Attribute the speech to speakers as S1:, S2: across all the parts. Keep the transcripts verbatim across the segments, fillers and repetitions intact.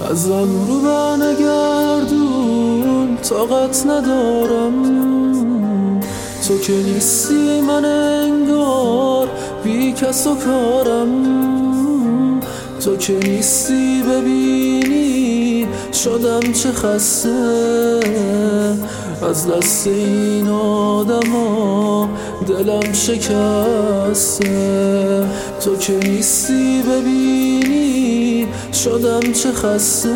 S1: ازم رو برنگردون، طاقت ندارم. تو که نیستی من انگار بی کس و کارم. تو که نیستی ببینی شدم چه خسته از دست این آدم ها، دلم شکسته. تو که نیستی ببینی شدم چه خسته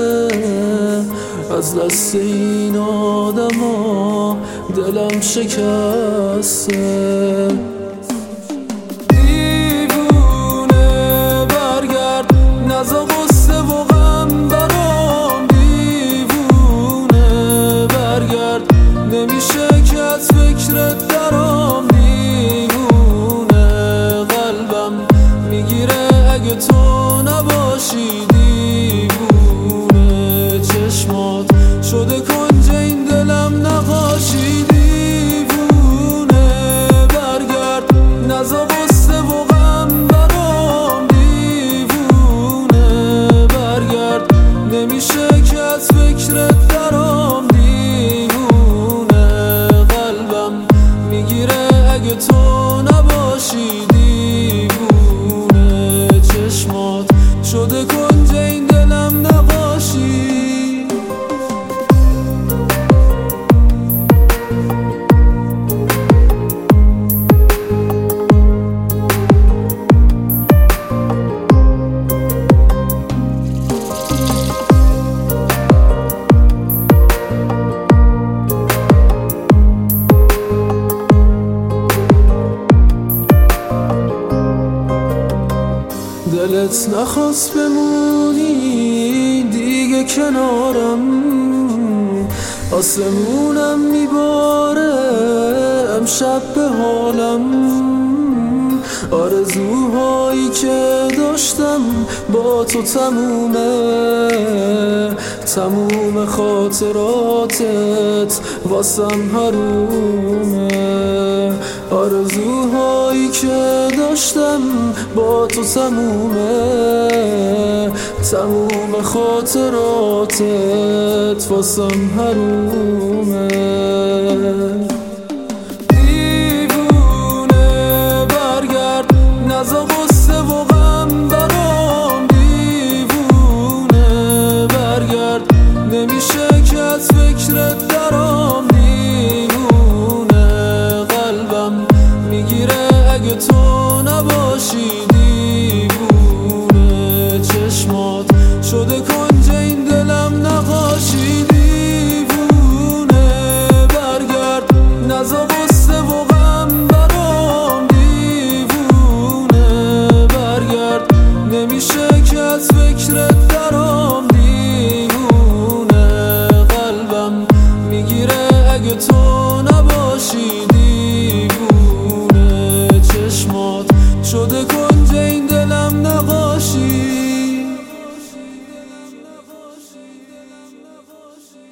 S1: از دست این آدم ها، دلم شکسته.
S2: نمیشه که از فکرت درام، دیوونه قلبم میگیره اگه تو نباشی. دیوونه چشمات شده کنج این دلم نقاشی. دیوونه برگرد نزا غصه و غم برام. دیوونه برگرد نمیشه که از فکرت درام. اگه تو نباشی. دیوونه چشمات شده کنج این دلم نقاشی.
S1: دلت نخواست بمونی دیگه کنارم، آسمونم میباره امشب به حالم. آرزوهایی که داشتم با تو تمومه، تموم خاطراتت واسم حرومه. آرزوهایی که داشتم با تو تمومه، تموم خاطراتت واسم حرومه.
S2: دیوونه برگرد نزا غصه و غم برام. دیوونه برگرد نمیشه که از فکرت درام. دیوونه قلبم میگیره اگه تو نباشی.